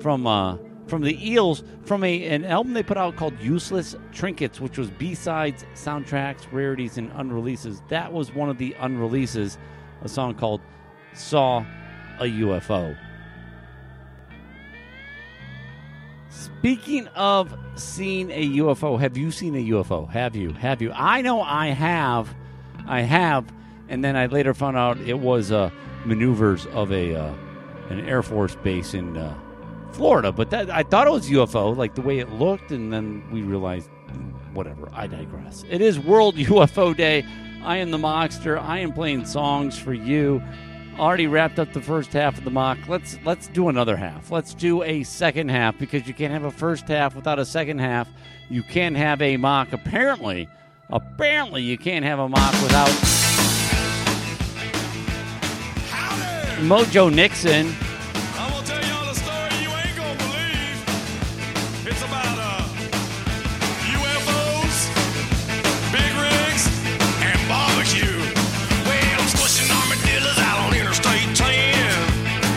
from the Eels, from an album they put out called Useless Trinkets, which was B-sides, soundtracks, rarities, and unreleases. That was one of the unreleases, a song called Saw a UFO. Speaking of seeing a UFO, have you seen a UFO? Have you? I know I have. And then I later found out it was maneuvers of an Air Force base in Florida. But I thought it was UFO, like the way it looked, and then we realized, whatever, I digress. It is World UFO Day. I am the Mockster. I am playing songs for you. Already wrapped up the first half of the mock. Let's do another half. Let's do a second half, because you can't have a first half without a second half. You can't have a mock. Apparently you can't have a mock without Mojo Nixon. I'm gonna tell y'all a story you ain't gonna believe. It's about UFOs, big rigs, and barbecue. Well, I'm squishing armadillos out on Interstate 10.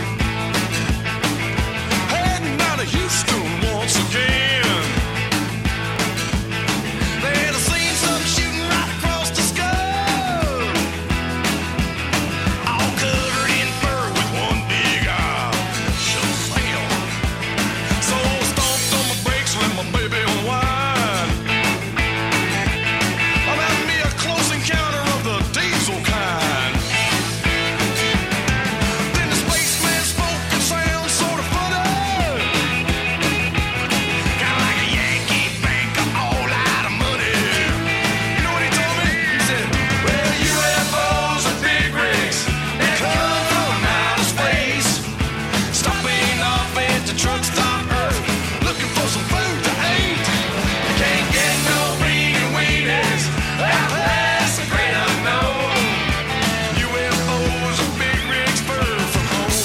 Heading down to Houston once again. Then I seen some shooting right across the sky. All covered in fur with one big eye. Shazam. So I stomped on my brakes, let my baby unwind. I'm having me a close encounter of the diesel kind. Then the spaceman spoke and sounded sort of funny. Kinda like a Yankee banker all out of money. You know what he told me? He said, well, UFOs are big rigs. They come from outer space. Stopping off at the truck stop Earth, looking for some food to eat. You can't get no vegan wieners out past the great unknown. UFOs are big rigs fur from home.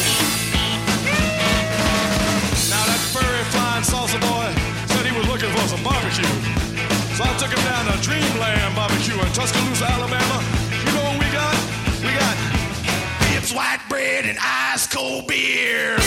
Now that furry flying salsa boy said he was looking for some barbecue. So I took him down to Dreamland Barbecue in Tuscaloosa, Alabama. You know what we got? We got Pips white bread and ice cold beer.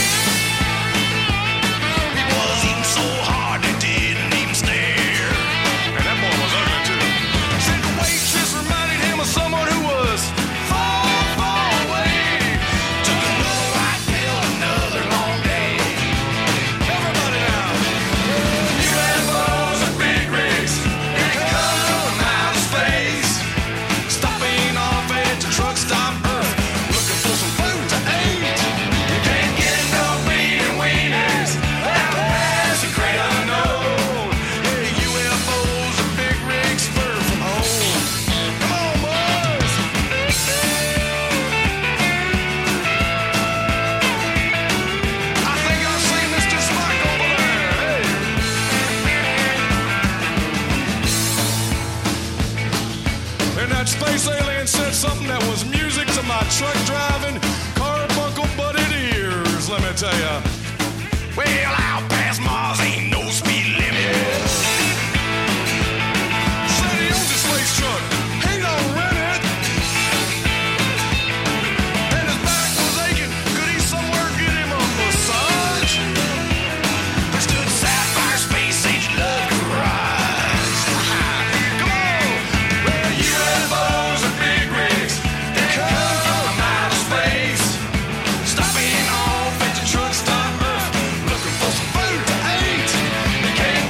He was eating so hard they didn't even stare. And that boy was ugly too. Said the waitress reminded him of someone who was far, far away. Took another white pill, another long day. Everybody now. UFOs are big rigs. They come from outer space. Stopping off at the truck stop Earth, looking for some food to eat. You can't get no vegan wieners out past the great unknown. Yeah, UFOs are big rigs fur from home. Come on, boys. I think I've seen Mr. Spike over there. Hey. And that space alien said something that was music to my truck driving, carbuncle butted ears, let me tell ya. Well, out past Mars ain't no speed limit. Said he owns a space truck, he don't rent it. And his back was aching, could he somewhere get him a massage? There stood Sapphire Space Age Love Garage. Come on! Well, UFOs are big rigs. They come from outer space. Stopping off at the truck stop Earth, looking for some food to eat. You can't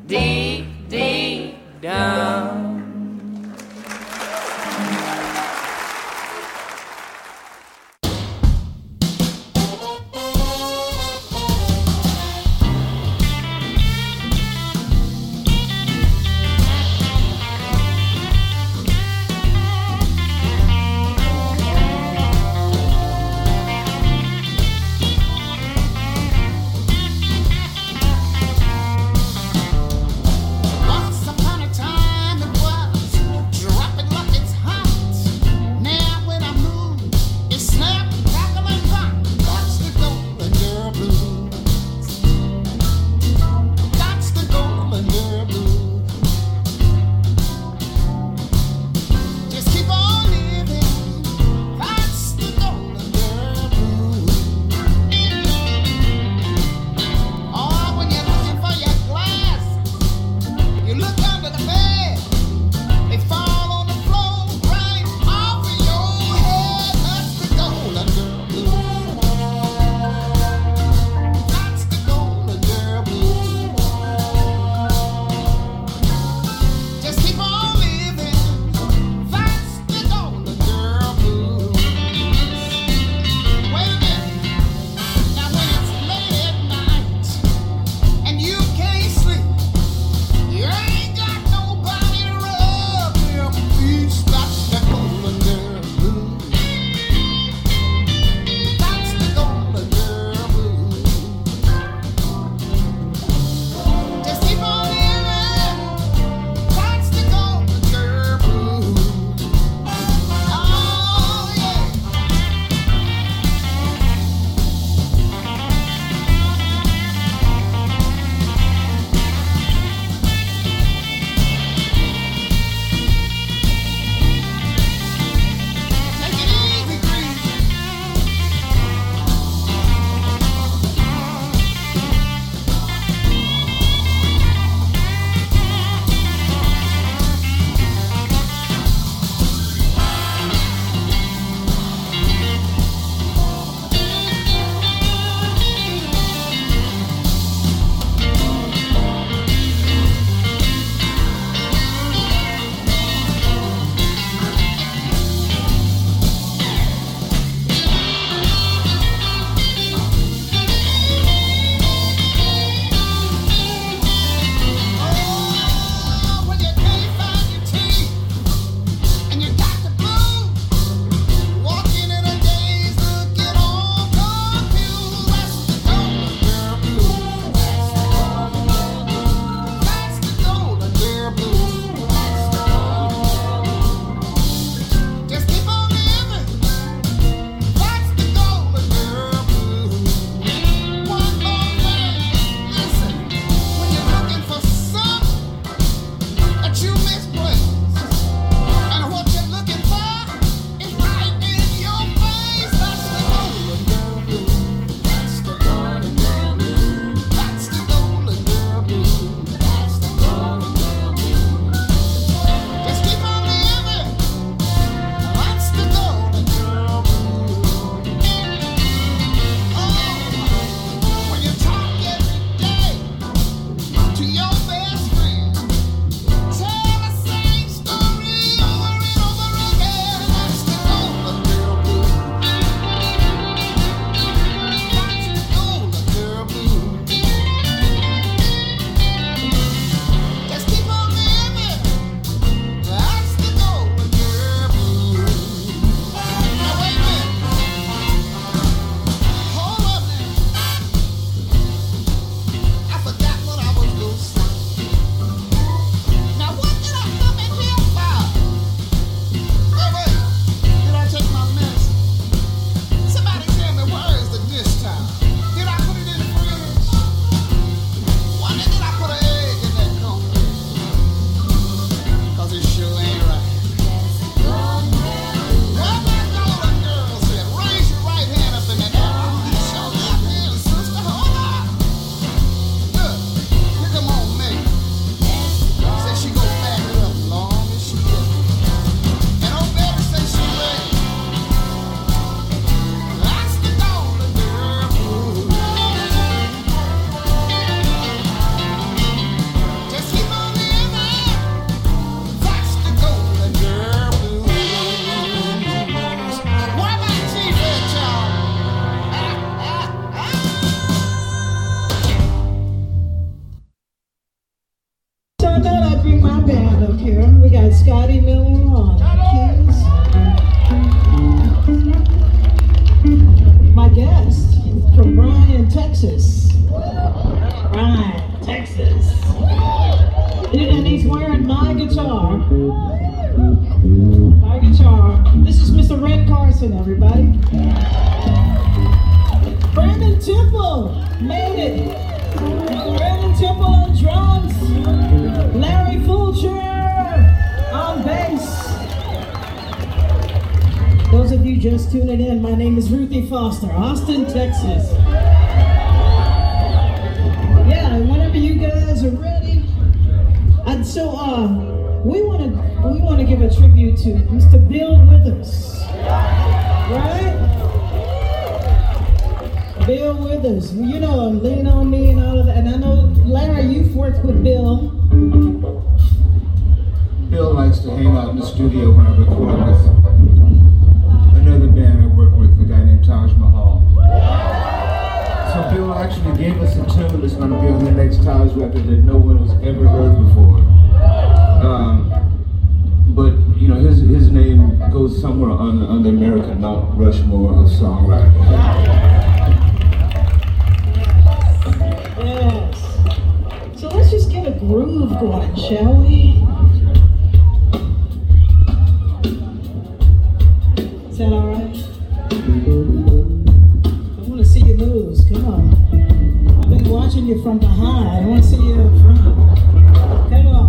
Dee, dee, dum. band up here. We got Scotty Miller on keys. My guest from Bryan, Texas. Bryan, Texas. And he's wearing my guitar. My guitar. This is Mr. Red Carson, everybody. Brandon Temple made it. Brandon Temple on drums. Larry Fulcher on bass. Those of you just tuning in, my name is Ruthie Foster, Austin, Texas. Yeah, whenever you guys are ready. And so, we want to give a tribute to Mr. Bill Withers, right? Bill Withers, you know him, Lean on Me and all of that. And I know, Larry, you've worked with Bill. Bill likes to hang out in the studio when I record with another band I work with, a guy named Taj Mahal. So Bill actually gave us a tune that's going to be on the next Taj record that no one has ever heard before. But you know, his name goes somewhere on the American Mount Rushmore of songwriting. Yes. So let's just get a groove going, shall we? Is that all right? I want to see your moves. Come on. I've been watching you from behind. I want to see you up front. Come on.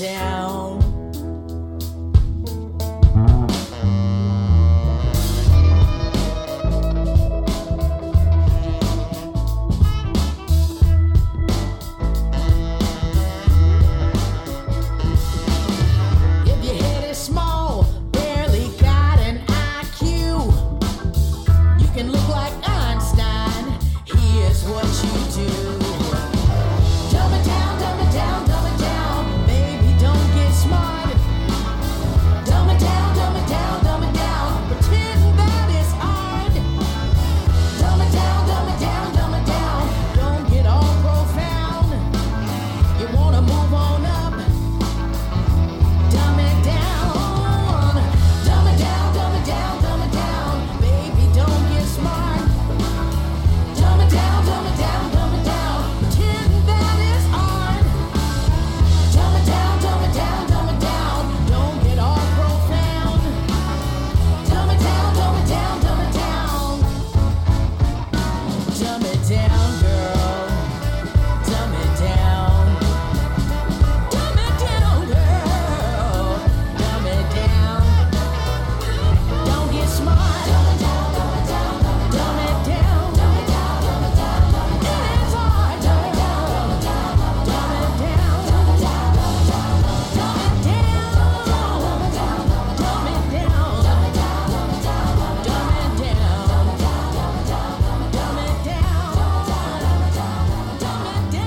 down. If your head is small, barely got an IQ, you can look like Einstein. Here's what you do. Dumb it down, dumb it down, dumb it down. Baby, don't get smart. Dumb it down, dumb it down, dumb it down. Pretend that it's hard. Dumb it down, dumb it down, dumb it down. Don't get all profound. You wanna move on up. Dumb it down. Dumb it down, dumb it down, dumb it down. Baby, don't get smart. Dumb it down, dumb it down, dumb it down. Pretend that it's hard. Dumb it down, dumb it down, dumb it down. Don't get all profound. Dumb it down, dumb it down, dumb it down. Dumb it down, girl. Dumb it down. Dumb it down, girl. Dumb it down. Don't get smart. Dumb it down, dumb it down, dumb it down. Dumb it down, dumb it down, dumb it down. It is hard. Dumb it down, dumb it down, dumb it down. Dumb it down, dumb it down, dumb it down. Dumb it down, dumb it down, dumb it down. Dumb it down, dumb it down, dumb it down. Dumb it down, dumb it down, dumb it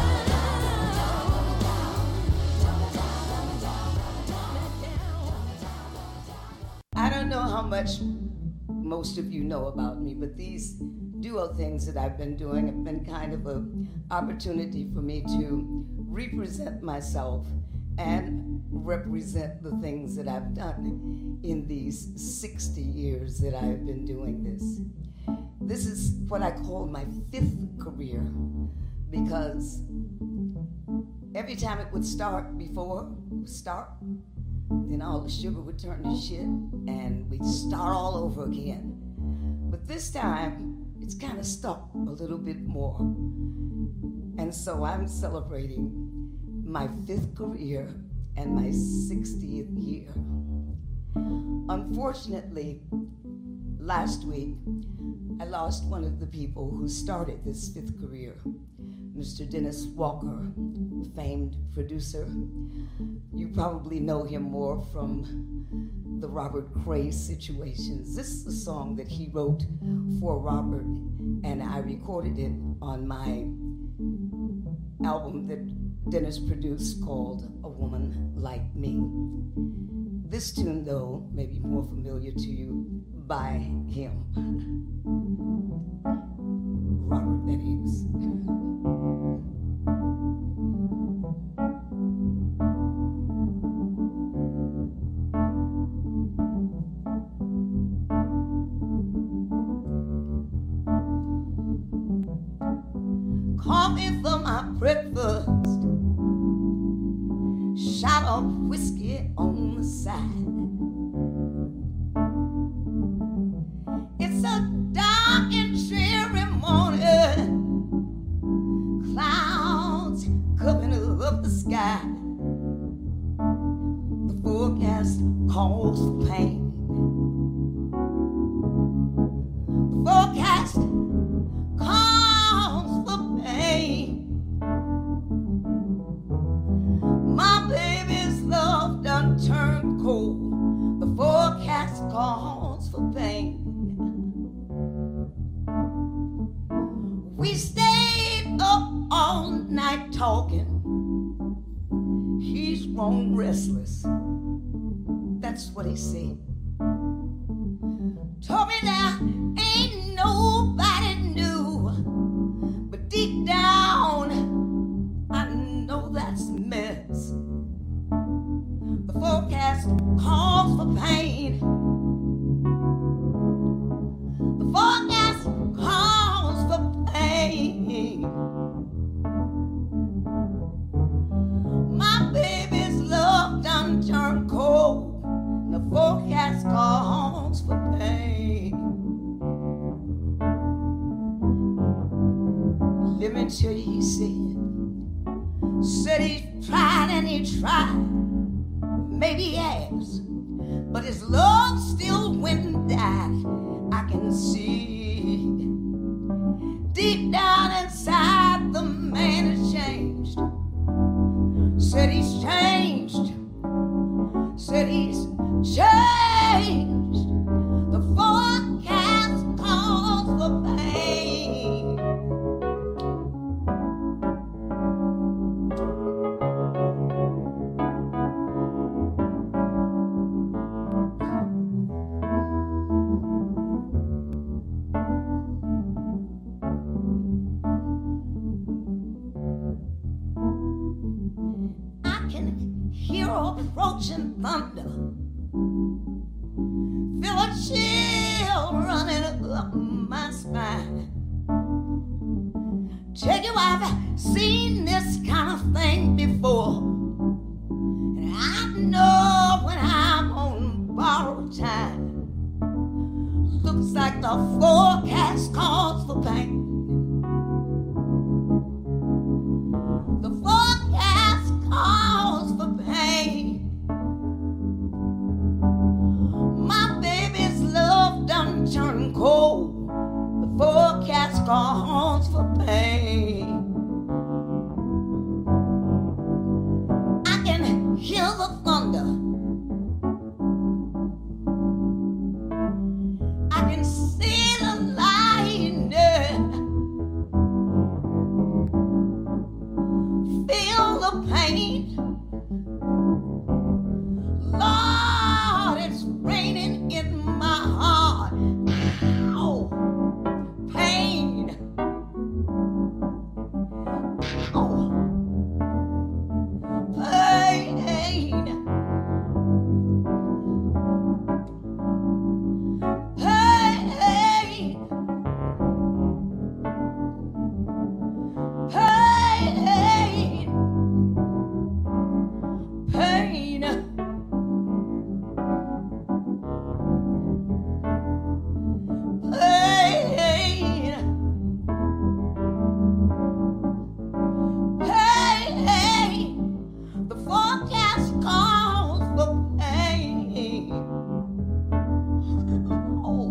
down. I don't know how much most of you know about me, but these duo things that I've been doing have been kind of an opportunity for me to represent myself and represent the things that I've done in these 60 years that I've been doing this. This is what I call my fifth career, because every time it would start, then all the sugar would turn to shit and we'd start all over again. But this time, it's kind of stuck a little bit more. And so I'm celebrating my fifth career and my 60th year. Unfortunately, last week, I lost one of the people who started this fifth career, Mr. Dennis Walker, famed producer. You probably know him more from the Robert Cray situations. This is a song that he wrote for Robert, and I recorded it on my album that Dennis produced called A Woman Like Me. This tune, though, may be more familiar to you by him. Robert, that is. Coffee for my breakfast, shot of whiskey on the side. It's a dark and dreary morning, clouds covering up the sky. The forecast calls for pain. The forecast calls for pain. My baby's love done turned cold. The forecast calls for pain. We stayed up all night talking. He's grown restless. That's what he said. Told me there ain't nobody new, but deep down I know that's a mess. The forecast calls for pain. The forecast calls for pain. My baby's love done turned cold. The forecast calls for pain. Let me tell you, he said he's tried and Can he try? Maybe he has, but his love still went and died. I can see deep down inside the man has changed. Said he's changed. Said he's changed. The forecast calls for pain. Hear approaching thunder, feel a chill running up my spine. Tell you I've seen this kind of thing before, and I know when I'm on borrowed time. Looks like the forecast calls for pain. The forecast calls for pain. My baby's love done turned cold. The forecast calls for pain. I can hear the thunder. I can see the lightning. Feel the pain. Lord, it's raining in my heart. Ow, pain. Ow, pain. Pain. Pain. Pain. Pain. The forecast calls for pain. Oh.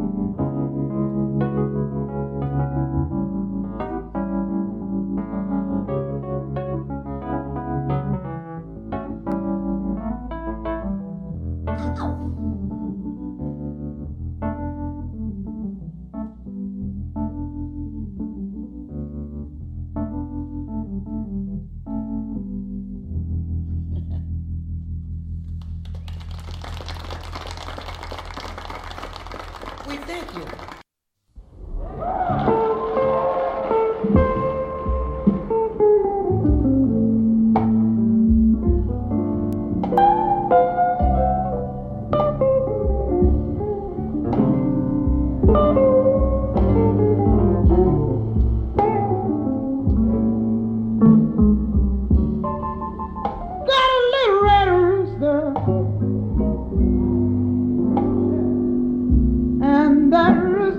We thank you. Got a little red rooster, and that rooster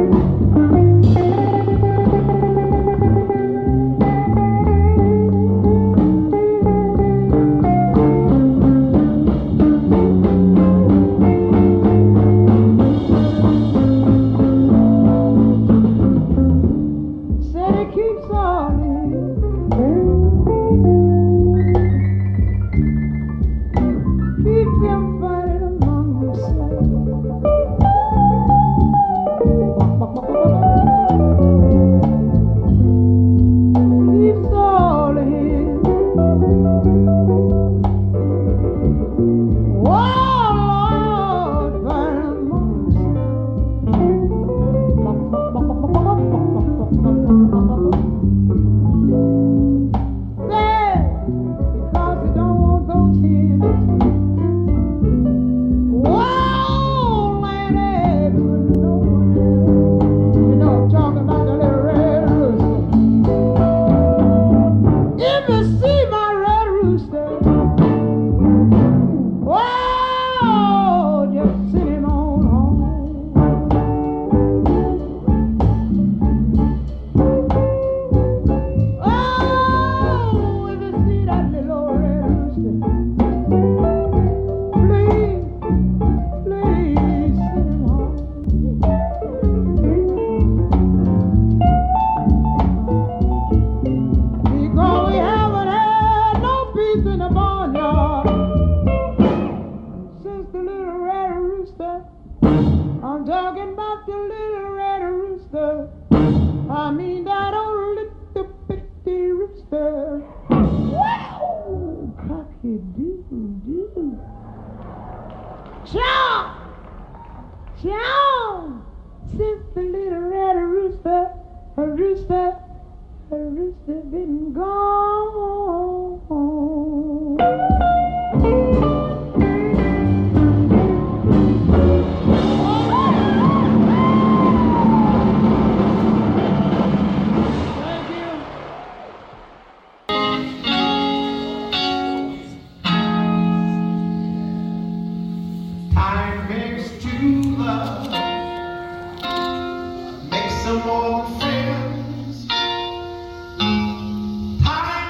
Make some more friends. Time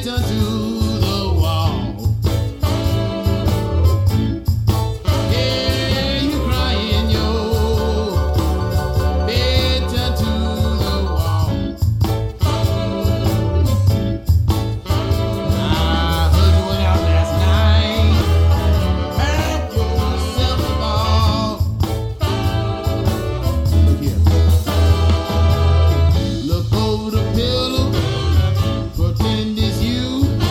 Look over the pillow, pretend it's you.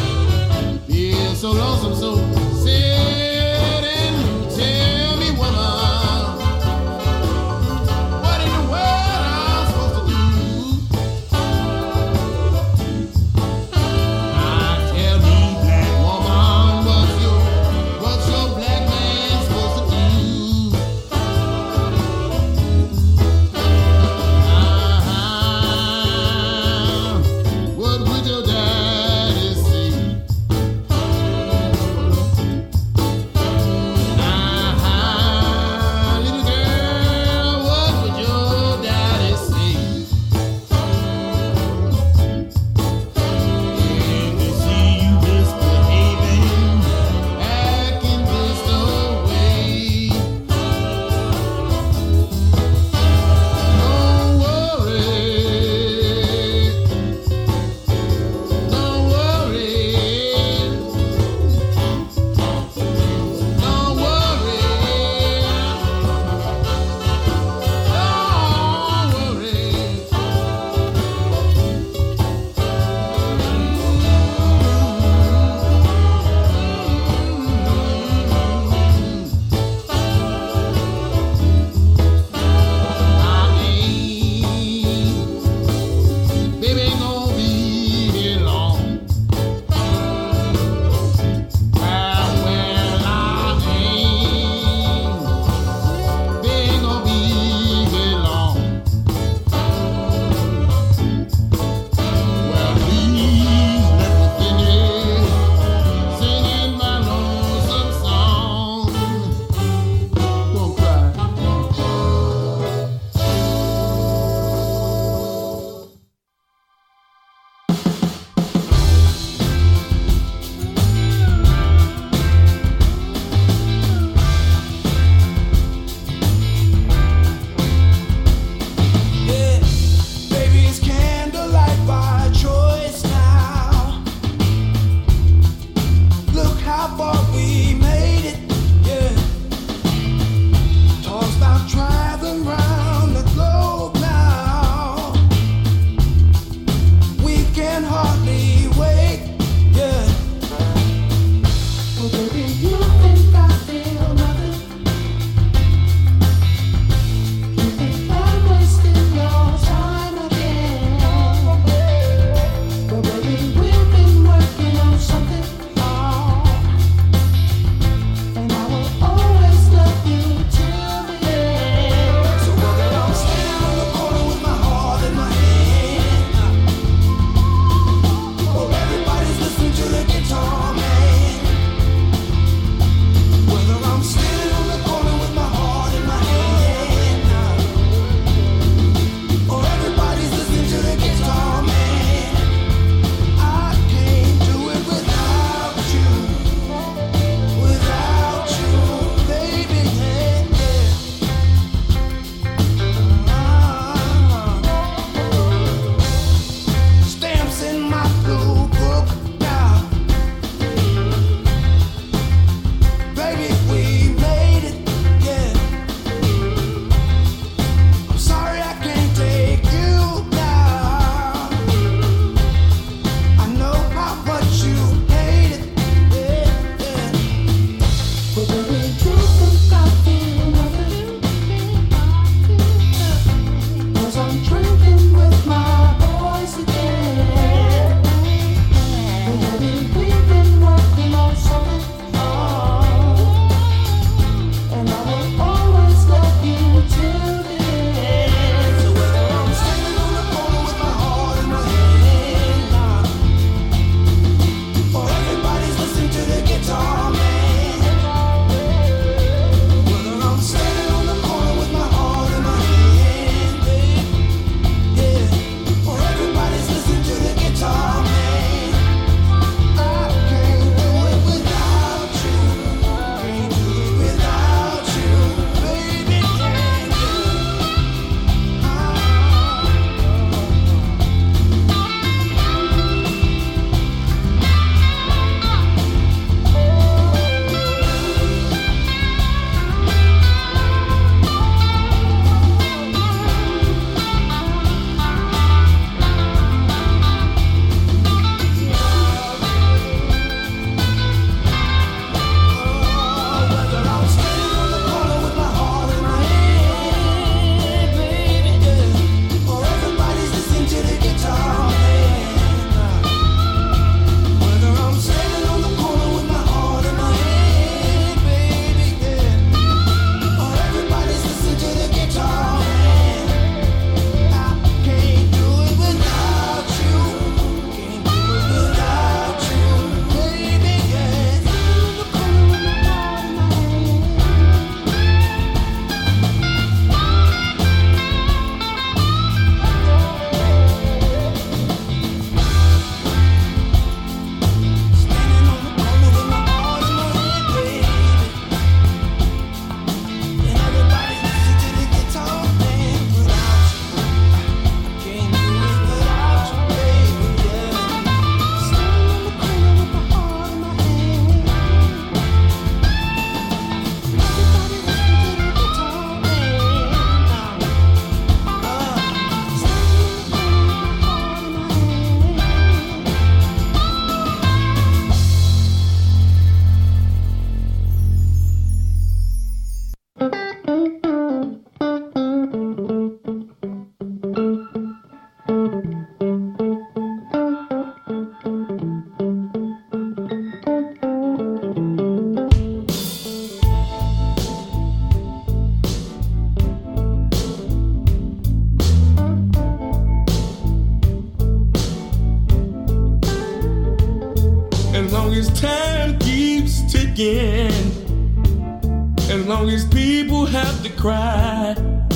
long as time keeps ticking, as long as people have to cry,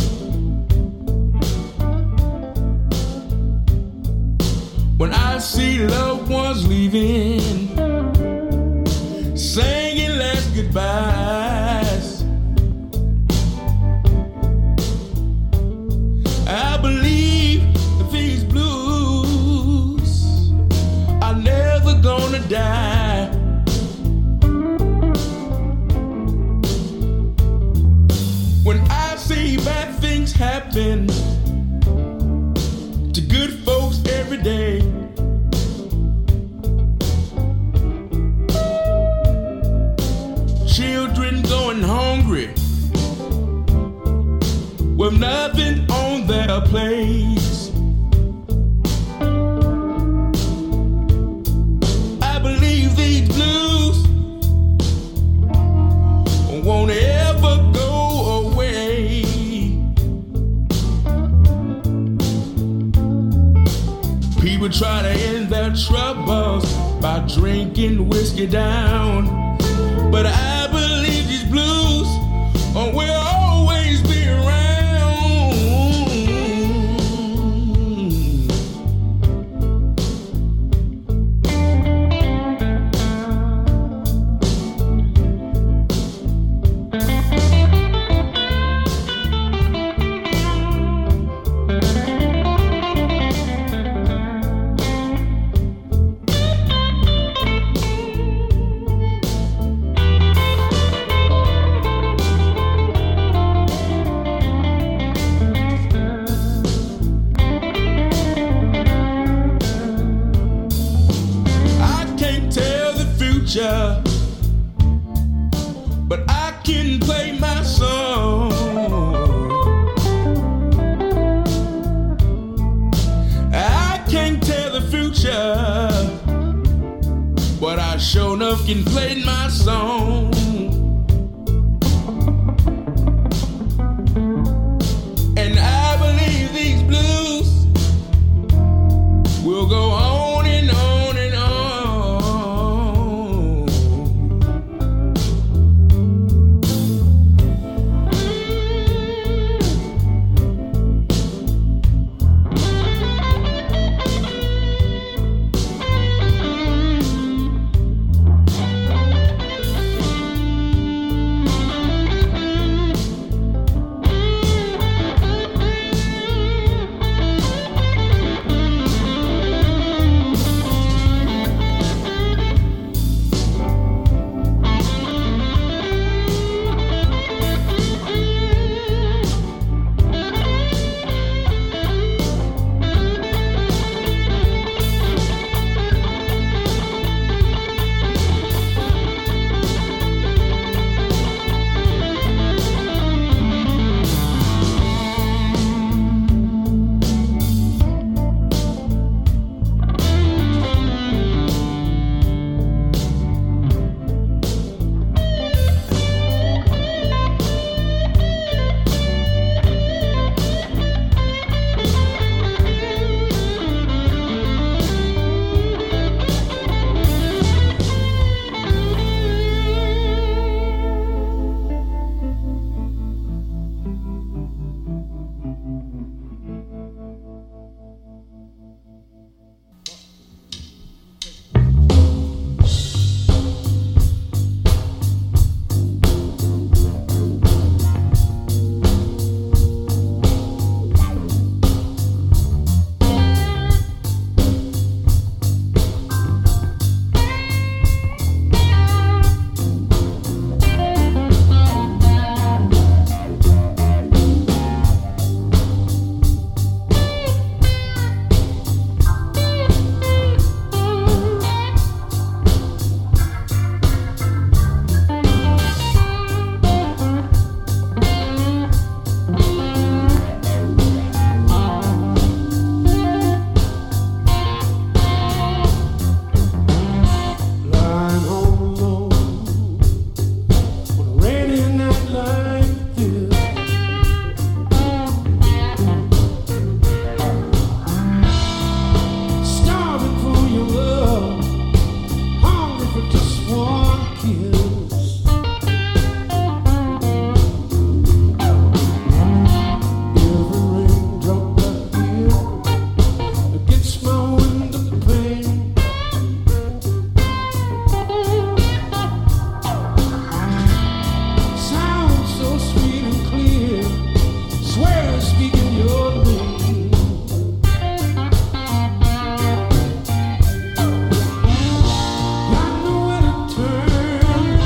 when I see loved ones leaving, singing last goodbyes, I believe these blues are never gonna die. When I see bad things happen to good folks every day, children going hungry with nothing on their plates, I believe these blues won't ever go away. People try to end their troubles by drinking whiskey down, but I believe these blues will always be around. But I can play my song. I can't tell the future, but I sure enough can play my song. And I believe these blues will go on and on and on. kiss. Every raindrop I hear gets my window pane. Sounds so sweet and clear, swear I'm speaking your name. Got nowhere to turn.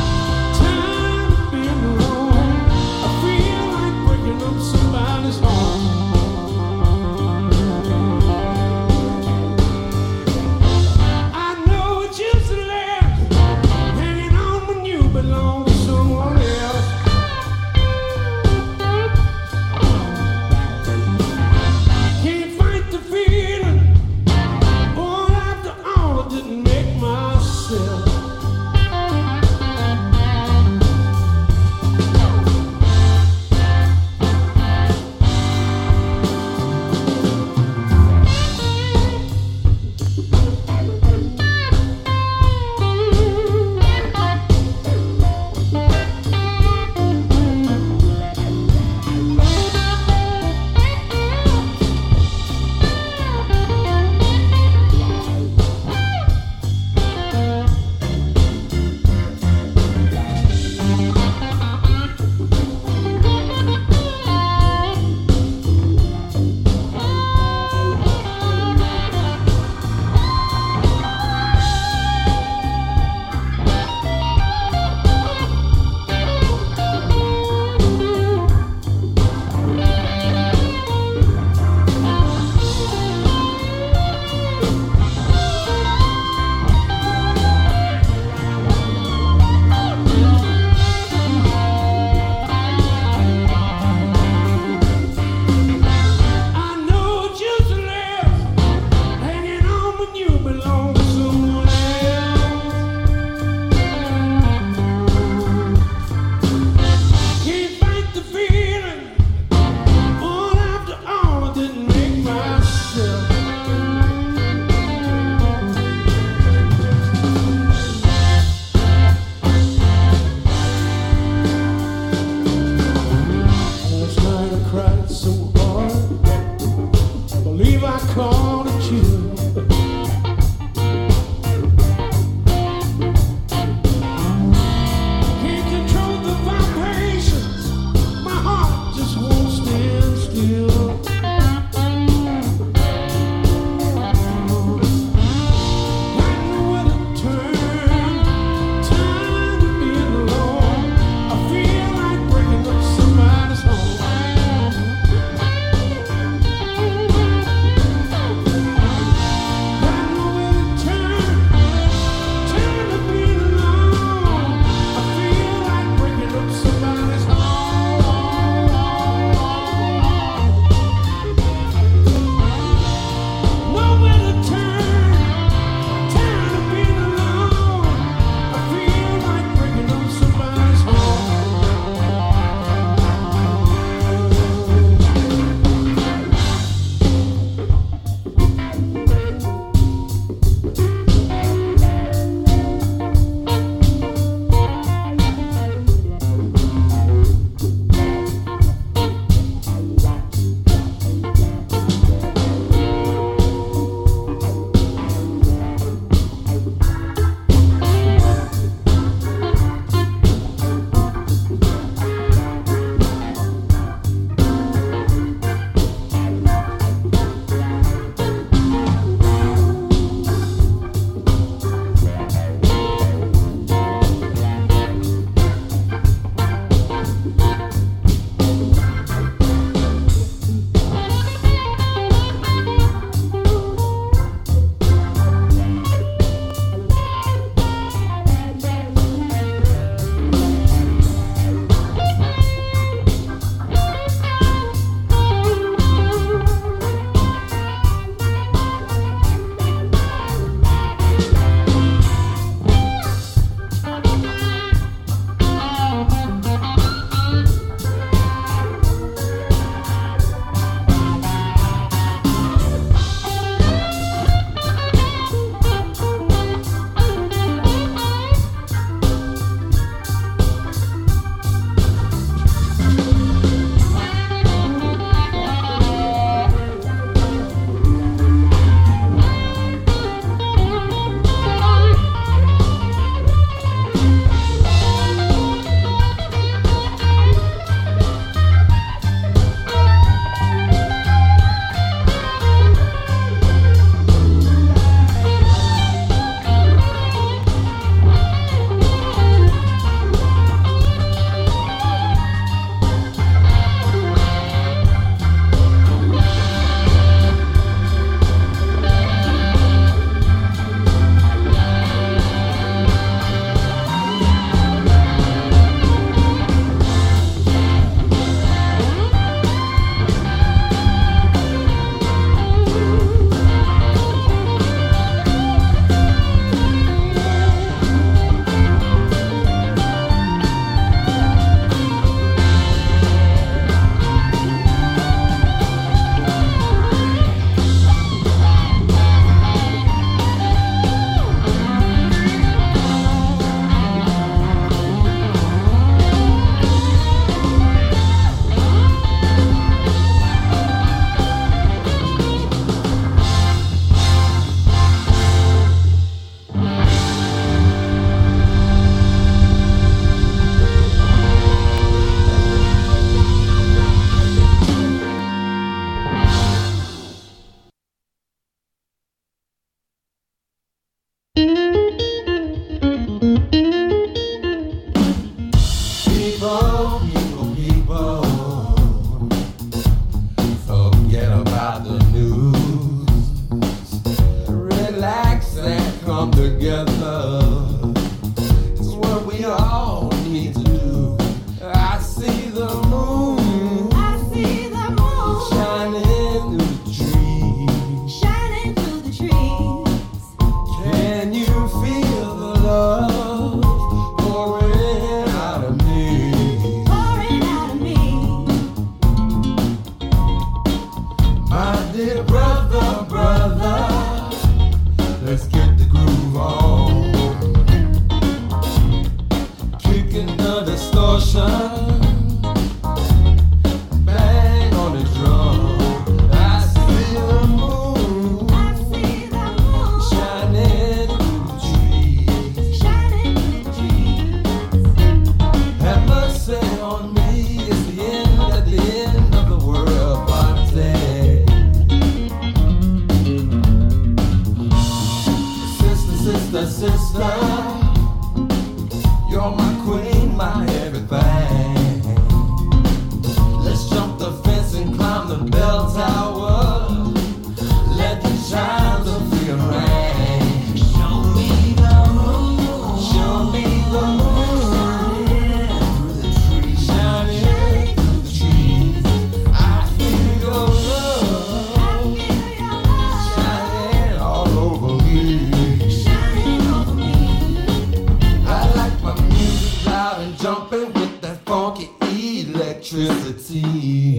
pumping with that funky electricity.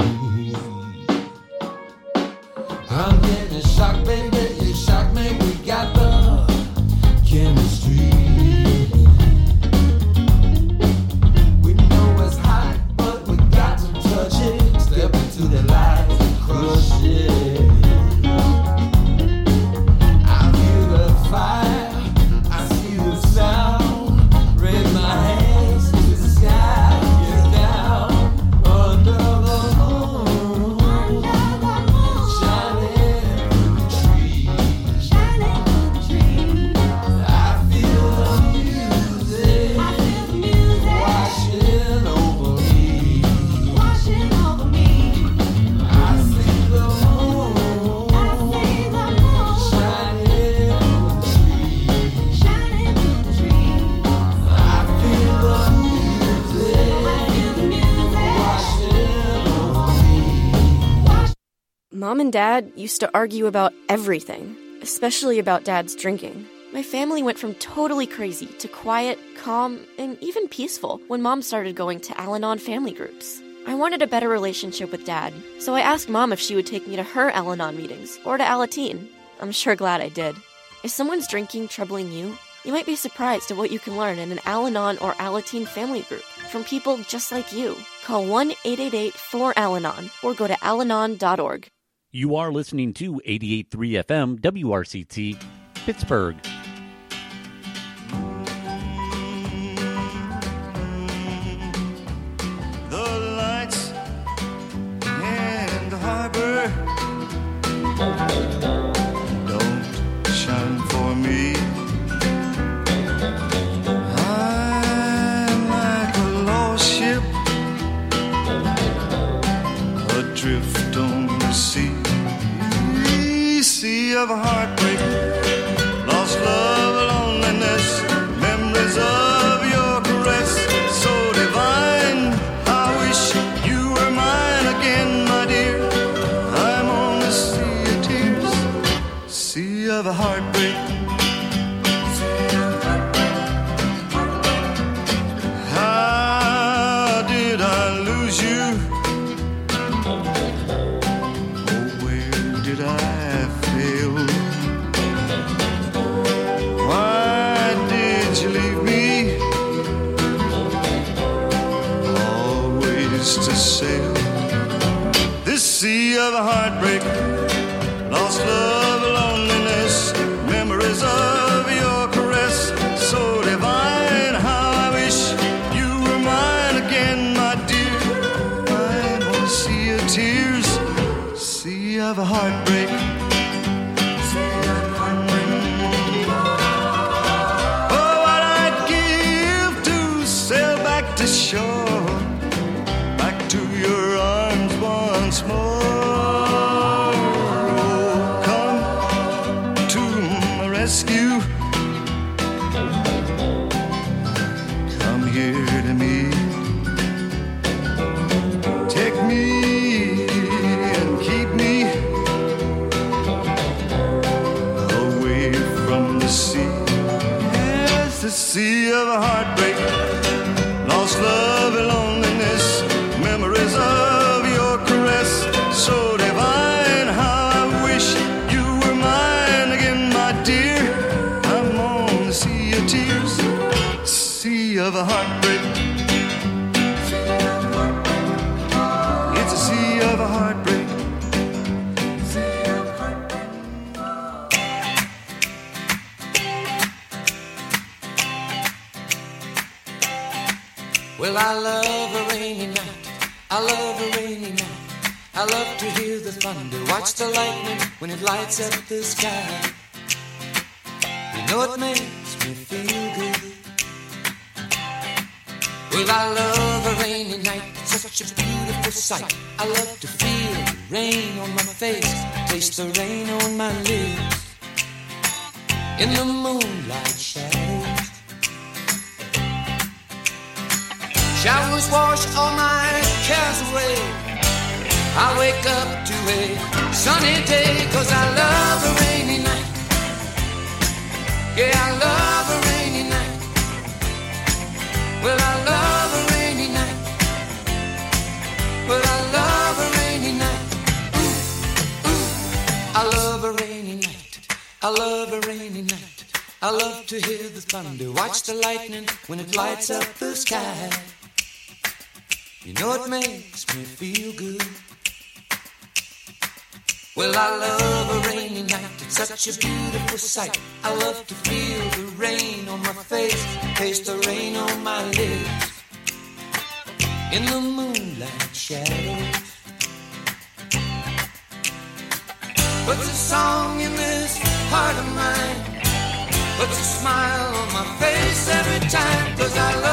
I'm getting shocked, baby, you shock me, we got the chemistry. We know it's hot, but we got to touch it. Step into the light and crush it. I feel the fire, I see the sound. Raise my hands to the sky, get down under the moon, shining through the trees. I feel the music washing over me. I see the moon shining through the trees. I feel the music washing over me. Mom and Dad used to argue about everything, especially about Dad's drinking. My family went from totally crazy to quiet, calm, and even peaceful when Mom started going to Al-Anon family groups. I wanted a better relationship with Dad, so I asked Mom if she would take me to her Al-Anon meetings or to Alateen. I'm sure glad I did. Is someone's drinking troubling you? You might be surprised at what you can learn in an Al-Anon or Alateen family group from people just like you. Call 1-888-4-ALANON or go to alanon.org. You are listening to 88.3 FM WRCT Pittsburgh. The lights in the harbor don't shine for me. I'm like a lost ship adrift on the sea. Sea of heartbreak, lost love, loneliness, memories of your caress, so divine. I wish you were mine again, my dear. I'm on the sea of tears, sea of heartbreak. How did I lose you? Oh, where did I fail? Why did you leave me? Always to sail this sea of heartbreak, lost love, loneliness, memories of your caress, so divine. How I wish you were mine again, my dear. I'm on a sea of tears, sea of heartbreak. Oh, what I'd give to sail back to shore, back to your arms once more. Oh, come to my rescue. Come here to me. Take me and keep me away from the sea. Yes, the sea of heartbreak, lost love and loneliness, memories of your caress, so divine. How I wish you were mine again, my dear. I'm on the sea of tears, sea of heartbreak. It's a sea of heartbreak. Well, I love a rainy night. I love a rainy night. I love to hear the thunder, watch the lightning when it lights up the sky. You know it makes me feel good. Well, I love a rainy night. It's such a beautiful sight. I love to feel the rain on my face, taste the rain on my lips. In the moonlight shadows, showers wash all my cares away. I wake up to a sunny day, 'cause I love a rainy night. Yeah, I love a rainy night. Well, I love a rainy night. I love a rainy night. I love to hear the thunder, watch the lightning when it lights up the sky. You know it makes me feel good. Well, I love a rainy night, it's such a beautiful sight. I love to feel the rain on my face, taste the rain on my lips. In the moonlight shadows, puts a song in this heart of mine, puts a smile on my face every time, 'cause I love